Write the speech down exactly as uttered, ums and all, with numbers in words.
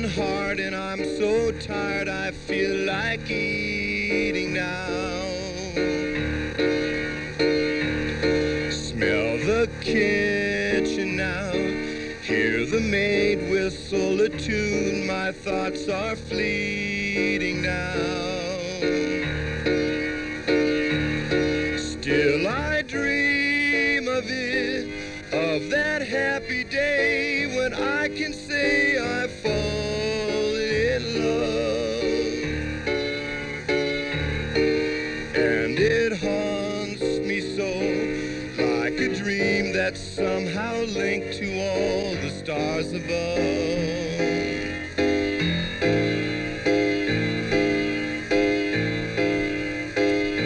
hard and I'm so tired I feel like eating now. Smell the kitchen now, hear the maid whistle a tune, my thoughts are fleeting now. Still I dream of it, of that happy day when I can say I've fallen in love. And it haunts me so, like a dream that's somehow linked to all the stars above.